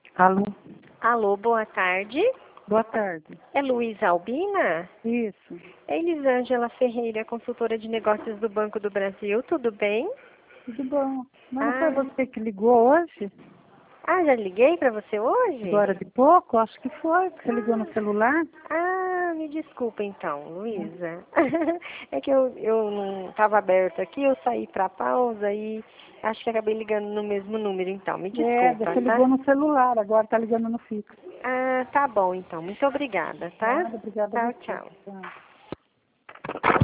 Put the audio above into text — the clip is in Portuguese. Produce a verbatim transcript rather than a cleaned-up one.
Alô? Alô, boa tarde. Boa tarde. É Luísa Albina? Isso. É Elisângela Ferreira, consultora de negócios do Banco do Brasil. Tudo bem? Tudo bom. Mas não Ah, foi você que ligou hoje? ah já liguei para você hoje? Agora de pouco? Acho que foi. Você ligou no celular? Ah, me desculpa então, Luísa. É que eu, eu não estava aberto aqui, eu saí para pausa e acho que acabei ligando no mesmo número, então. Me É, desculpa, você tá? ligou no celular, agora tá ligando no fixo. Ah, tá bom então. Muito obrigada, tá? Nada, obrigada a Tchau, você. tchau. Tchau.